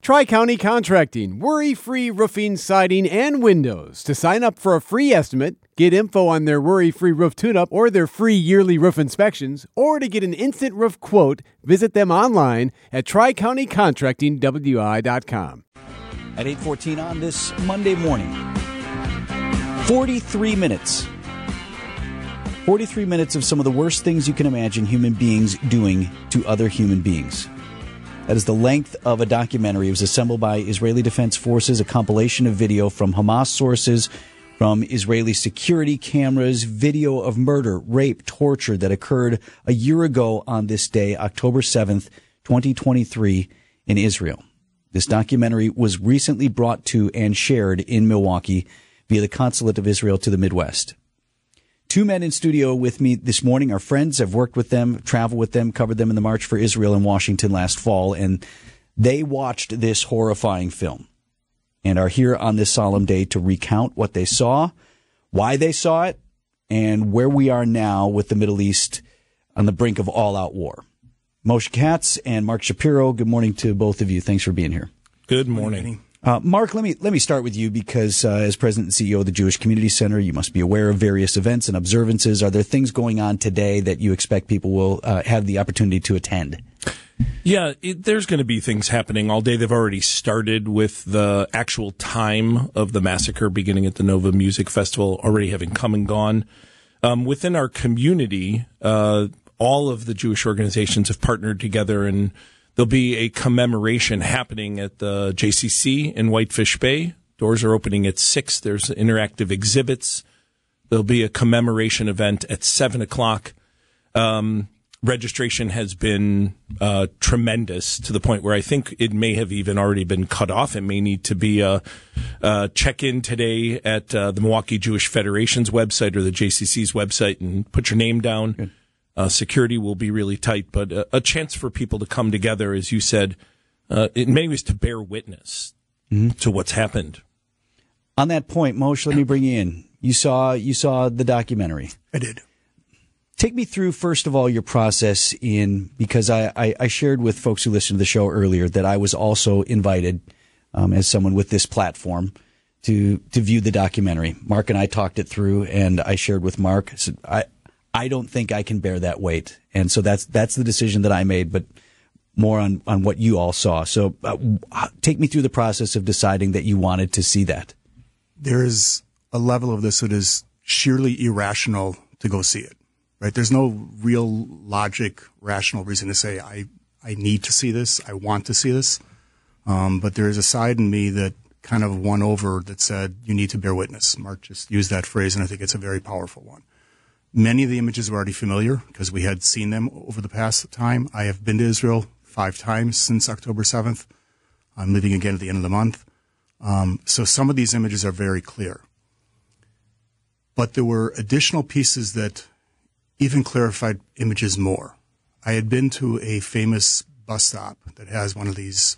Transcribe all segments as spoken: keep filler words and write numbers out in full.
Tri-County Contracting, worry-free roofing, siding, and windows. To sign up for a free estimate, get info on their worry-free roof tune-up or their free yearly roof inspections, or to get an instant roof quote, visit them online at tri county contracting w i dot com. At eight fourteen on this Monday morning, forty-three minutes. forty-three minutes of some of the worst things you can imagine human beings doing to other human beings. That is the length of a documentary. It was assembled by Israeli Defense Forces, a compilation of video from Hamas sources, from Israeli security cameras, video of murder, rape, torture that occurred a year ago on this day, October seventh, twenty twenty-three, in Israel. This documentary was recently brought to and shared in Milwaukee via the Consulate of Israel to the Midwest. Two men in studio with me this morning are friends. I've worked with them, traveled with them, covered them in the March for Israel in Washington last fall, and they watched this horrifying film and are here on this solemn day to recount what they saw, why they saw it, and where we are now with the Middle East on the brink of all-out war. Moshe Katz and Mark Shapiro, good morning to both of you. Thanks for being here. Good morning. Uh, Mark, let me let me start with you because uh, as President and C E O of the Jewish Community Center, you must be aware of various events and observances. Are there things going on today that you expect people will uh, have the opportunity to attend? Yeah, it, there's going to be things happening all day. They've already started with the actual time of the massacre beginning at the Nova Music Festival already having come and gone. Um, within our community, uh, all of the Jewish organizations have partnered together, and there'll be a commemoration happening at the J C C in Whitefish Bay. Doors are opening at six. There's interactive exhibits. There'll be a commemoration event at seven o'clock. Um, registration has been uh, tremendous to the point where I think it may have even already been cut off. It may need to be a, a check-in today at uh, the Milwaukee Jewish Federation's website or the J C C's website and put your name down. Good. Uh, security will be really tight, but a, a chance for people to come together, as you said, uh, in many ways to bear witness mm-hmm. to what's happened. On that point, Moshe, let me bring you in. You saw you saw the documentary. I did. Take me through, first of all, your process in, because I, I, I shared with folks who listened to the show earlier that I was also invited um, as someone with this platform to to view the documentary. Mark and I talked it through, and I shared with Mark. So I. I don't think I can bear that weight. And so that's that's the decision that I made, but more on, on what you all saw. So uh, take me through the process of deciding that you wanted to see that. There is a level of this that is sheerly irrational to go see it, right? There's no real logic, rational reason to say, I, I need to see this, I want to see this. Um, but there is a side in me that kind of won over that said, you need to bear witness. Mark just used that phrase, and I think it's a very powerful one. Many of the images were already familiar because we had seen them over the past time. I have been to Israel five times since October seventh. I'm leaving again at the end of the month. Um, so some of these images are very clear. But there were additional pieces that even clarified images more. I had been to a famous bus stop that has one of these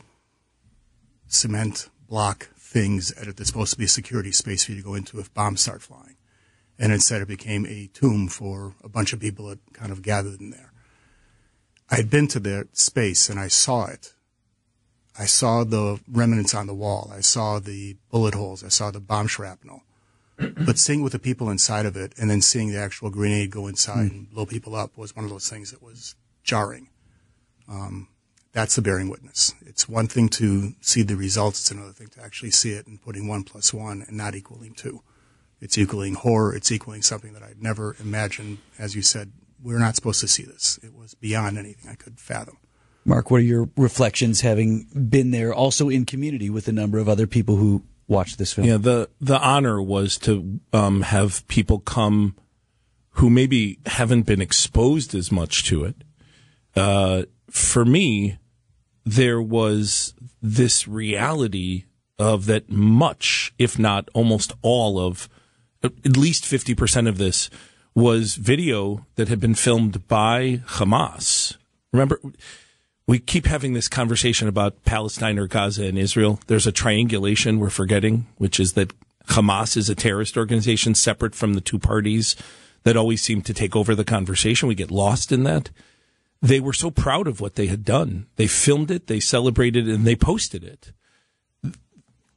cement block things at it that's supposed to be a security space for you to go into if bombs start flying. And instead it became a tomb for a bunch of people that kind of gathered in there. I had been to that space and I saw it. I saw the remnants on the wall. I saw the bullet holes. I saw the bomb shrapnel. But seeing with the people inside of it and then seeing the actual grenade go inside mm. and blow people up was one of those things that was jarring. Um, that's the bearing witness. It's one thing to see the results. It's another thing to actually see it and putting one plus one and not equaling two. It's equaling horror. It's equaling something that I'd never imagined. As you said, we're not supposed to see this. It was beyond anything I could fathom. Mark, what are your reflections having been there also in community with a number of other people who watched this film? Yeah, the, the honor was to um, have people come who maybe haven't been exposed as much to it. Uh, for me, there was this reality of that much, if not almost all of at least fifty percent of this was video that had been filmed by Hamas. Remember, we keep having this conversation about Palestine or Gaza and Israel. There's a triangulation we're forgetting, which is that Hamas is a terrorist organization separate from the two parties that always seem to take over the conversation. We get lost in that. They were so proud of what they had done. They filmed it, they celebrated it, and they posted it.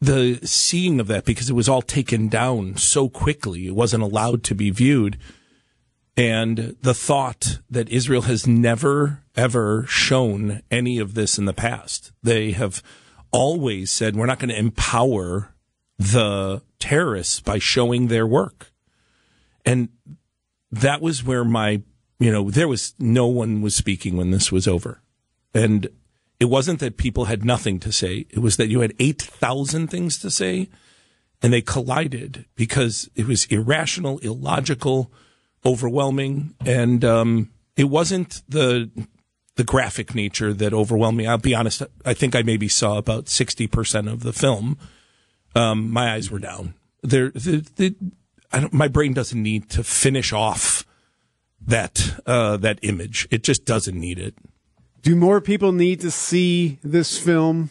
the seeing of that, because it was all taken down so quickly, it wasn't allowed to be viewed. And the thought that Israel has never, ever shown any of this in the past. They have always said, we're not going to empower the terrorists by showing their work. And that was where my, you know, there was, no one was speaking when this was over. And it wasn't that people had nothing to say. It was that you had eight thousand things to say, and they collided because it was irrational, illogical, overwhelming, and um, it wasn't the the graphic nature that overwhelmed me. I'll be honest, I think I maybe saw about sixty percent of the film. Um, my eyes were down. There, the, the, I don't, my brain doesn't need to finish off that uh, that image. It just doesn't need it. Do more people need to see this film?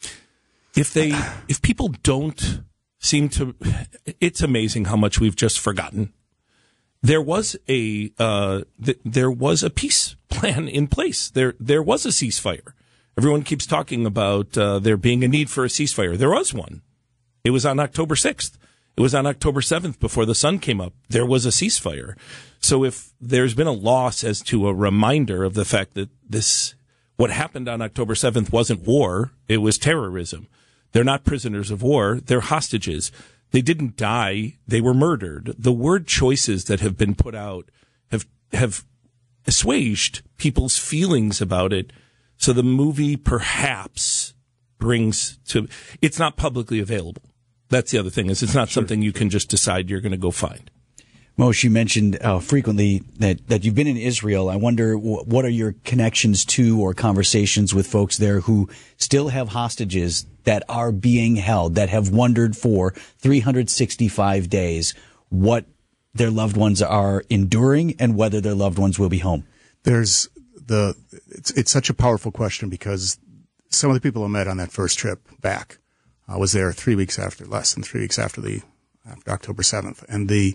If they, if people don't seem to, it's amazing how much we've just forgotten. There was a uh, th- there was a peace plan in place. There there was a ceasefire. Everyone keeps talking about uh, there being a need for a ceasefire. There was one. It was on October sixth. It was on October seventh before the sun came up. There was a ceasefire. So if there's been a loss as to a reminder of the fact that this, what happened on October seventh wasn't war, it was terrorism. They're not prisoners of war. They're hostages. They didn't die. They were murdered. The word choices that have been put out have have assuaged people's feelings about it. So the movie perhaps brings to, it's not publicly available. That's the other thing, is it's not sure. something you can just decide you're going to go find. Moshe, you mentioned uh, frequently that, that you've been in Israel. I wonder w- what are your connections to or conversations with folks there who still have hostages that are being held, that have wandered for three hundred sixty-five days, what their loved ones are enduring and whether their loved ones will be home? There's the, it's, it's such a powerful question because some of the people I met on that first trip back, I was there three weeks after, less than three weeks after the, after October seventh. And the,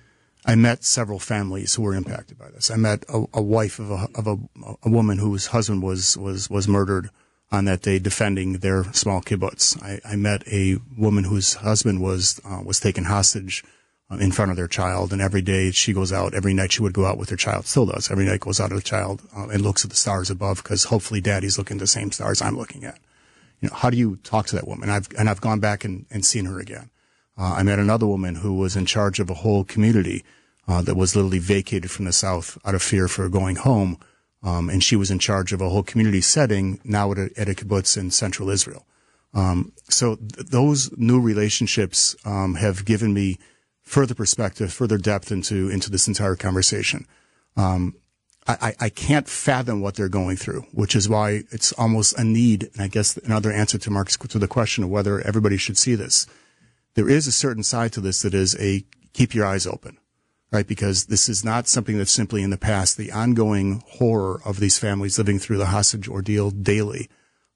I met several families who were impacted by this. I met a, a wife of a, of a, a woman whose husband was, was, was murdered on that day defending their small kibbutz. I, I met a woman whose husband was, uh, was taken hostage uh, in front of their child. And every day she goes out, every night she would go out with her child, still does. Every night goes out with the child uh, and looks at the stars above because hopefully daddy's looking at the same stars I'm looking at. You know, how do you talk to that woman? I've, and I've gone back and, and seen her again. Uh, I met another woman who was in charge of a whole community uh, that was literally vacated from the South out of fear for going home. Um, and she was in charge of a whole community setting now at a, at a kibbutz in central Israel. Um, so th- those new relationships um, have given me further perspective, further depth into into this entire conversation. Um, I, I can't fathom what they're going through, which is why it's almost a need. And I guess another answer to Mark's to the question of whether everybody should see this. There is a certain side to this that is a keep your eyes open, right? Because this is not something that's simply in the past. The ongoing horror of these families living through the hostage ordeal daily.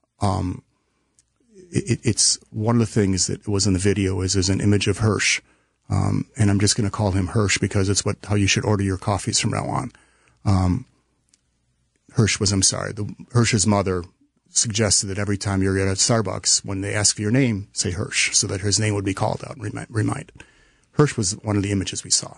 Um, it, it's one of the things that was in the video is there's an image of Hirsch. Um, and I'm just going to call him Hirsch because it's what, how you should order your coffees from now on. Um, Hirsch was, I'm sorry, the, Hirsch's mother suggested that every time you're at a Starbucks, when they ask for your name, say Hirsch, so that his name would be called out and remind, reminded. Hirsch was one of the images we saw.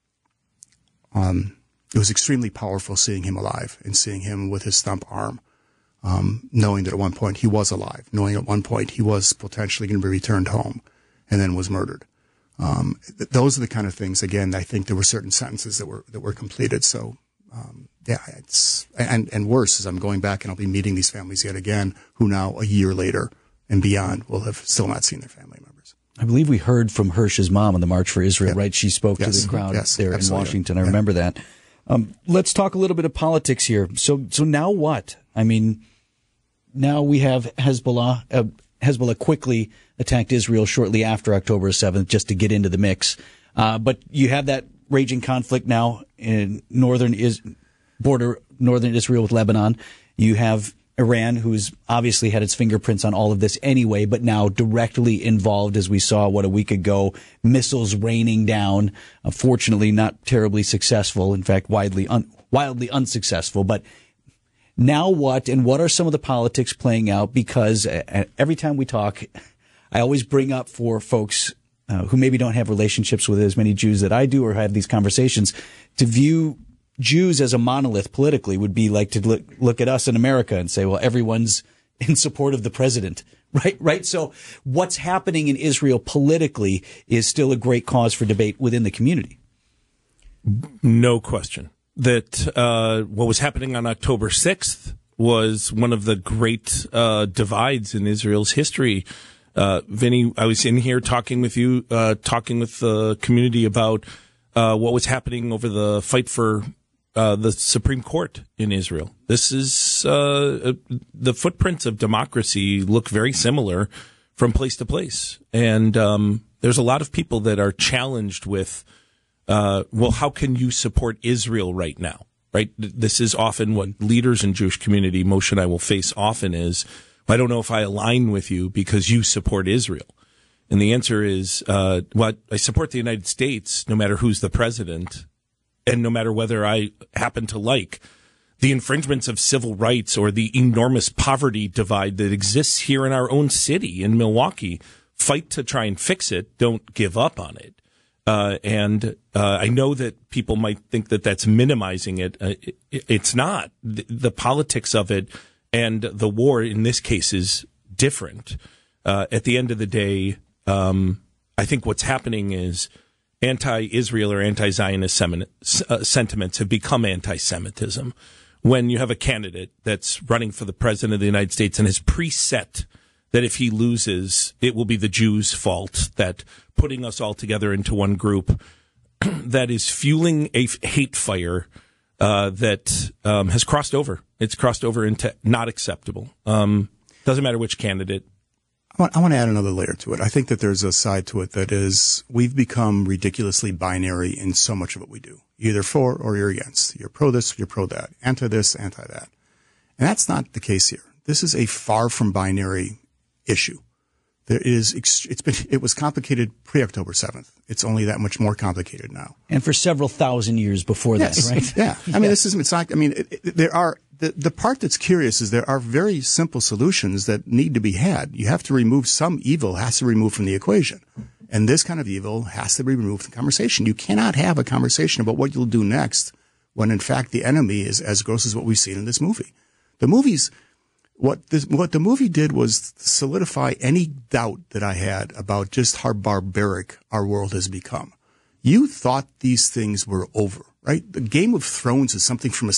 Um, it was extremely powerful seeing him alive and seeing him with his thumb arm, um, knowing that at one point he was alive, knowing at one point he was potentially going to be returned home and then was murdered. Um, th- those are the kind of things, again, I think there were certain sentences that were, that were completed. So, um, yeah, it's, and, and worse is I'm going back and I'll be meeting these families yet again who now a year later and beyond will have still not seen their family members. I believe we heard from Hirsch's mom on the March for Israel, yeah. right? She spoke yes. to the crowd yes, there absolutely. in Washington. I yeah. remember that. Um, let's talk a little bit of politics here. So, so now what? I mean, now we have Hezbollah, uh, Hezbollah quickly attacked Israel shortly after October seventh just to get into the mix. Uh, but you have that raging conflict now in northern is border, northern Israel with Lebanon. You have Iran, who's obviously had its fingerprints on all of this anyway, but now directly involved, as we saw, what, a week ago, missiles raining down. Unfortunately, not terribly successful. In fact, widely, un- wildly unsuccessful. But now what, and what are some of the politics playing out? Because every time we talk, I always bring up for folks uh, who maybe don't have relationships with as many Jews that I do or have these conversations, to view Jews as a monolith politically would be like to look, look at us in America and say, well, everyone's in support of the president, right? Right. So what's happening in Israel politically is still a great cause for debate within the community. No question that uh, what was happening on October sixth was one of the great uh, divides in Israel's history. Uh, Vinny, I was in here talking with you, uh, talking with the community about uh, what was happening over the fight for uh, the Supreme Court in Israel. This is uh, the footprints of democracy look very similar from place to place, and um, there's a lot of people that are challenged with, uh, well, how can you support Israel right now? Right? This is often what leaders in Jewish community, Moshe and I will face often is, I don't know if I align with you because you support Israel. And the answer is, uh, well, I support the United States no matter who's the president and no matter whether I happen to like the infringements of civil rights or the enormous poverty divide that exists here in our own city in Milwaukee. Fight to try and fix it. Don't give up on it. Uh, and uh, I know that people might think that that's minimizing it. Uh, it it's not. The, the politics of it and the war in this case is different. Uh, at the end of the day, um, I think what's happening is anti-Israel or anti-Zionist uh, sentiments have become anti-Semitism. When you have a candidate that's running for the president of the United States and has preset that if he loses, it will be the Jews' fault, that putting us all together into one group that is fueling a hate fire uh, that um, has crossed over. It's crossed over into not acceptable. Um, doesn't matter which candidate. I want, I want to add another layer to it. I think that there's a side to it that is we've become ridiculously binary in so much of what we do. You're either for or you're against. You're pro this, you're pro that. Anti this, anti that. And that's not the case here. This is a far from binary issue. There is, it's been, it was complicated pre-October seventh. It's only that much more complicated now. And for several thousand years before yes. that, right? Yeah. I mean, yeah. this is, it's not, I mean, it, it, there are, the, the part that's curious is there are very simple solutions that need to be had. You have to remove some evil, has to be removed from the equation. And this kind of evil has to be removed from the conversation. You cannot have a conversation about what you'll do next when in fact the enemy is as gross as what we've seen in this movie. The movie's, What this, what the movie did was solidify any doubt that I had about just how barbaric our world has become. You thought these things were over, right? The Game of Thrones is something from a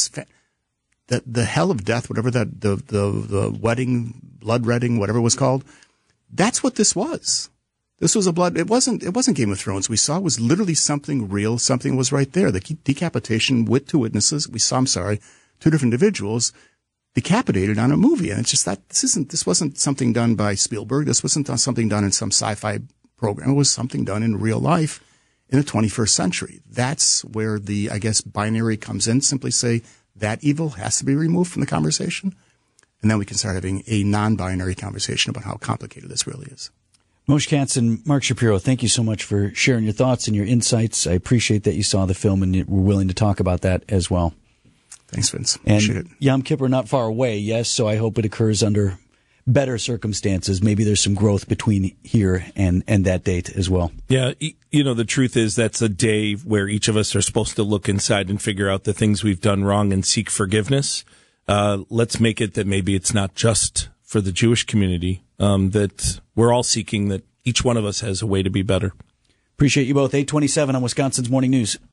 the the hell of death, whatever that the the the wedding, blood wedding, whatever it was called. That's what this was. This was a blood. It wasn't. It wasn't Game of Thrones. We saw it was literally something real. Something was right there. The decapitation with two witnesses. We saw. I'm sorry, two different individuals decapitated on a movie. And it's just that this isn't, this wasn't something done by Spielberg. This wasn't something done in some sci-fi program. It was something done in real life in the twenty-first century. That's where the, I guess, binary comes in. Simply say that evil has to be removed from the conversation. And then we can start having a non-binary conversation about how complicated this really is. Moshe Katz and Mark Shapiro, thank you so much for sharing your thoughts and your insights. I appreciate that you saw the film and were willing to talk about that as well. Thanks, Vince. And Appreciate it. Yom Kippur not far away, yes, so I hope it occurs under better circumstances. Maybe there's some growth between here and, and that date as well. Yeah, you know, the truth is that's a day where each of us are supposed to look inside and figure out the things we've done wrong and seek forgiveness. Uh, let's make it that maybe it's not just for the Jewish community, um, that we're all seeking that each one of us has a way to be better. Appreciate you both. eight twenty-seven on Wisconsin's Morning News.